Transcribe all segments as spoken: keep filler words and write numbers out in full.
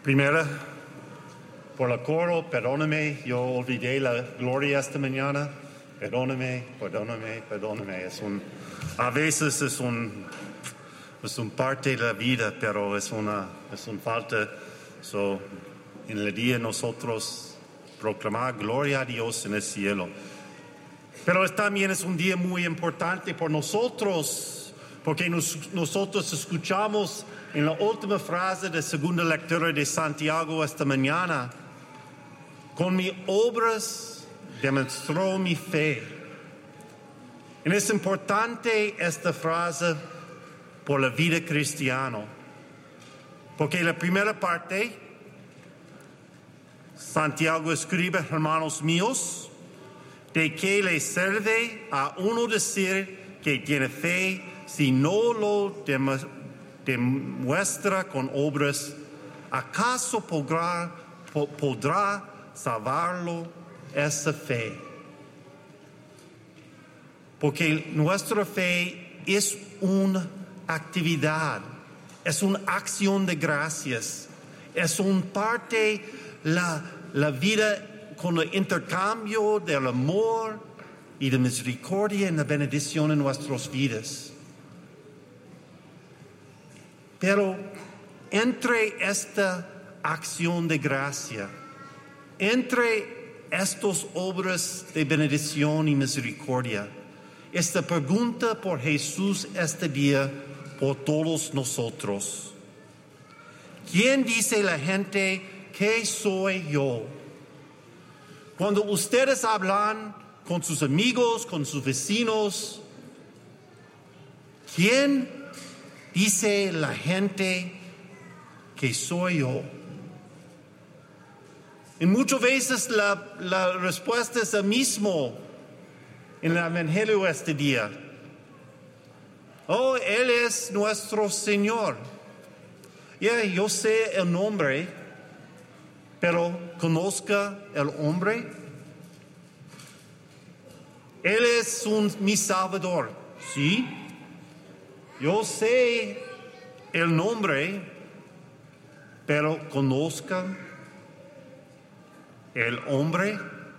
Primera, por el coro, perdóname, yo olvidé la gloria esta mañana. Perdóname, perdóname, perdóname. Es un, a veces es un, es un parte de la vida, pero es una, es una falta. So, en el día nosotros proclamar gloria a Dios en el cielo. Pero también es un día muy importante por nosotros, porque nos, nosotros escuchamos en la última frase de segunda lectura de Santiago esta mañana: con mis obras demostró mi fe. Y es importante esta frase por la vida cristiana, porque la primera parte, Santiago escribe: hermanos míos, de que le sirve a uno decir que tiene fe si no lo demuestra con obras? ¿Acaso podrá, po, podrá salvarlo esa fe? Porque nuestra fe es una actividad, es una acción de gracias, es una parte la, la vida con el intercambio del amor y de misericordia y la bendición en nuestras vidas. Pero entre esta acción de gracia, entre estas obras de bendición y misericordia, esta pregunta por Jesús este día por todos nosotros: ¿quién dice la gente que soy yo? Cuando ustedes hablan con sus amigos, con sus vecinos, ¿quién dice la gente que soy yo? Y muchas veces la, la respuesta es la misma en el Evangelio este día. Oh, Él es nuestro Señor. Yeah, yo sé el nombre, pero conozca el hombre. Él es un, mi Salvador, sí. Yo sé el nombre, pero conozca el hombre.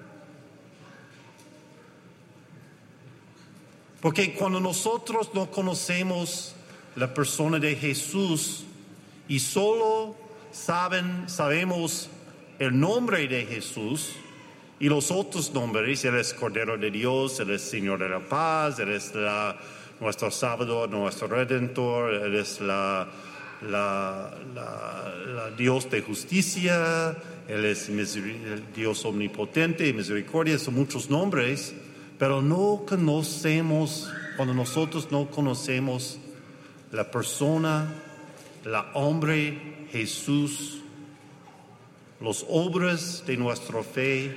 Porque cuando nosotros no conocemos la persona de Jesús y solo saben, sabemos el nombre de Jesús y los otros nombres: Él es Cordero de Dios, Él es Señor de la paz, Él es la, nuestro Salvador, nuestro Redentor, Él es la, la, la, la Dios de justicia, Él es el Dios omnipotente y misericordia. Son muchos nombres, pero no conocemos, cuando nosotros no conocemos la persona, la hombre Jesús, las obras de nuestra fe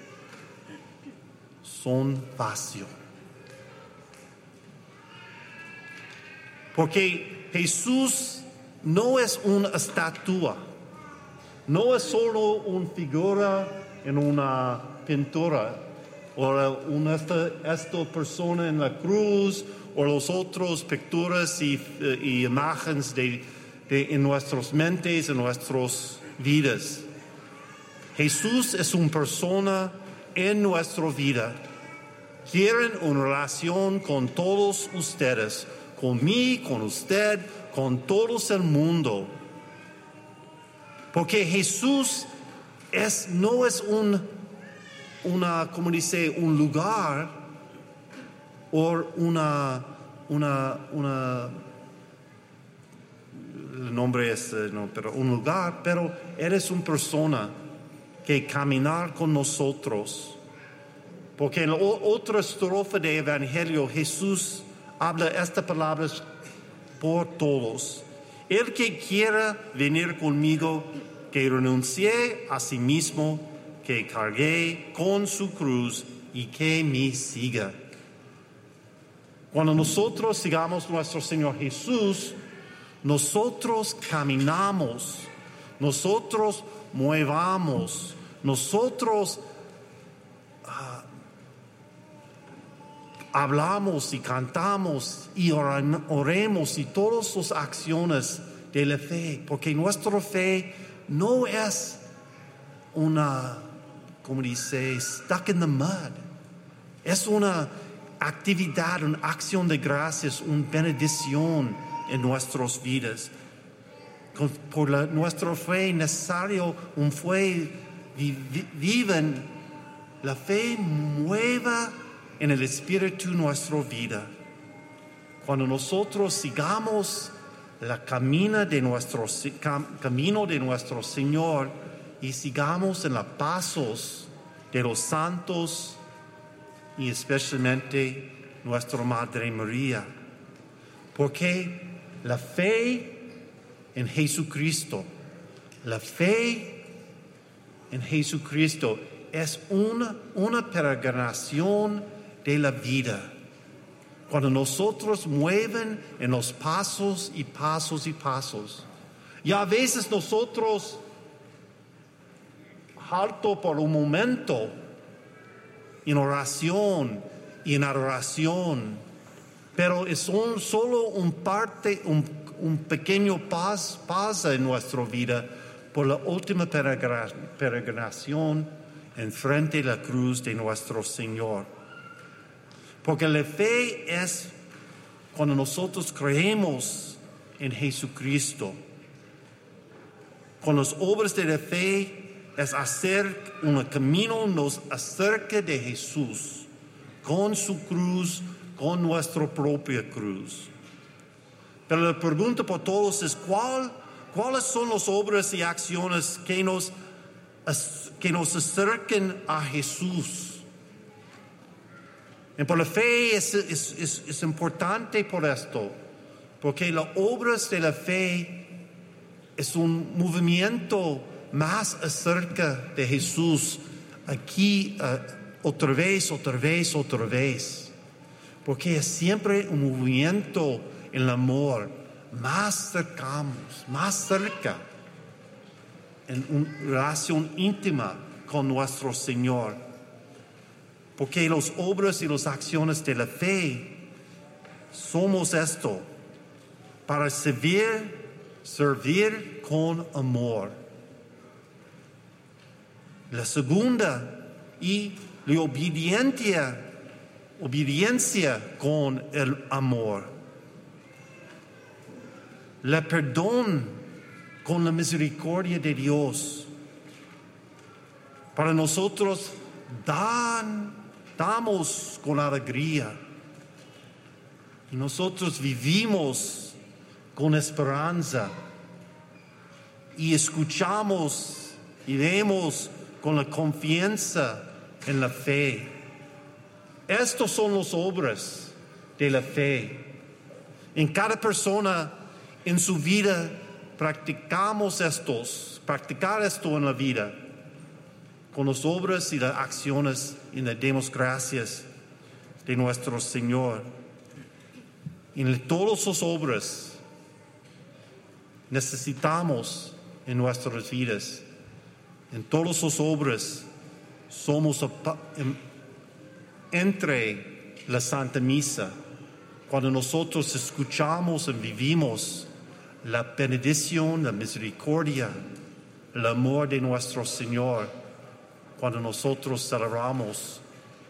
son vacíos. Porque Jesús no es una estatua, no es solo una figura en una pintura, o una esta, esta persona en la cruz, o los otros pinturas y, y imágenes de, de, en nuestras mentes, en nuestras vidas. Jesús es una persona en nuestra vida. Quieren una relación con todos ustedes, con mí, con usted, con todo el mundo. Porque Jesús es, no es un, una, como dice, un lugar o una, una, una, el nombre es, no, pero un lugar, pero eres una persona que caminar con nosotros. Porque en la otra estrofa del Evangelio Jesús habla estas palabras por todos: el que quiera venir conmigo, que renuncie a sí mismo, que cargue con su cruz y que me siga. Cuando nosotros sigamos nuestro Señor Jesús, nosotros caminamos, nosotros movamos, nosotros uh, hablamos y cantamos y oremos y todas las acciones de la fe, porque nuestra fe no es una, como dice, stuck in the mud. Es una actividad, una acción de gracias, una bendición en nuestras vidas. Con, por la, nuestra fe necesario, un fe vi, viven, la fe mueva en el Espíritu nuestra vida. Cuando nosotros sigamos la camina de nuestro, cam, camino de nuestro Señor y sigamos en los pasos de los santos y especialmente nuestra Madre María. Porque la fe en Jesucristo, la fe en Jesucristo es una, una peregrinación de la vida. Cuando nosotros mueven en los pasos y pasos y pasos, y a veces nosotros halto por un momento en oración y en adoración, pero es un, solo un parte, un, un pequeño pas, paso en nuestra vida por la última peregrinación en frente de la cruz de nuestro Señor. Porque la fe es cuando nosotros creemos en Jesucristo. Con las obras de la fe es hacer un camino, nos acerca de Jesús, con su cruz, con nuestra propia cruz. Pero la pregunta para todos es, ¿cuál, ¿cuáles son las obras y acciones que nos, que nos acercan a Jesús? Y por la fe es, es, es, es importante por esto, porque las obras de la fe es un movimiento más acerca de Jesús, aquí uh, otra vez, otra vez, otra vez, porque es siempre un movimiento en el amor, más cercanos, más cerca, en una relación íntima con nuestro Señor. Porque las obras y las acciones de la fe somos esto, para servir, servir con amor. La segunda, y la obediencia, obediencia con el amor. La perdón con la misericordia de Dios. Para nosotros dan Damos con alegría y nosotros vivimos con esperanza y escuchamos y vemos con la confianza en la fe. Estas son las obras de la fe. En cada persona en su vida practicamos estos, practicar esto en la vida. Con las obras y las acciones y le demos gracias de nuestro Señor. En todas sus obras necesitamos en nuestras vidas. En todas sus obras somos entre la Santa Misa. Cuando nosotros escuchamos y vivimos la bendición, la misericordia, el amor de nuestro Señor. Cuando nosotros celebramos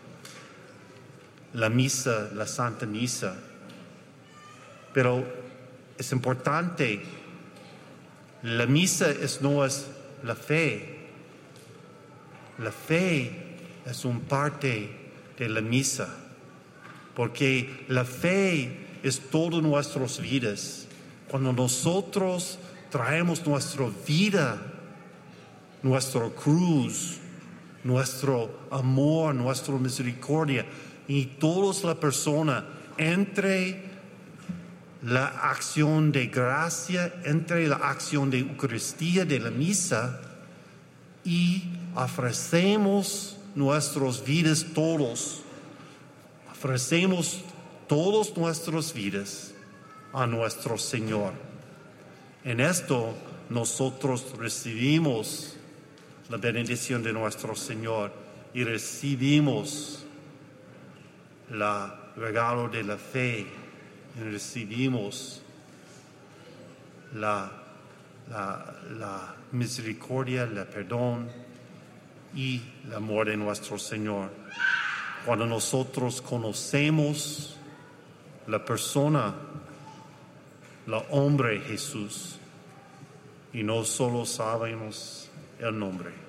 la misa, la Santa Misa. Pero es importante, la misa es, no es la fe. La fe es una parte de la misa, porque la fe es todas nuestras vidas. Cuando nosotros traemos nuestra vida, nuestra cruz, nuestro amor, nuestra misericordia, y todas las personas entre la acción de gracia, entre la acción de Eucaristía, de la misa, y ofrecemos nuestras vidas todos, ofrecemos todas nuestras vidas a nuestro Señor. En esto nosotros recibimos la bendición de nuestro Señor y recibimos el regalo de la fe y recibimos la la, la misericordia, el perdón y el amor de nuestro Señor. Cuando nosotros conocemos la persona, el hombre Jesús, y no solo sabemos el nombre.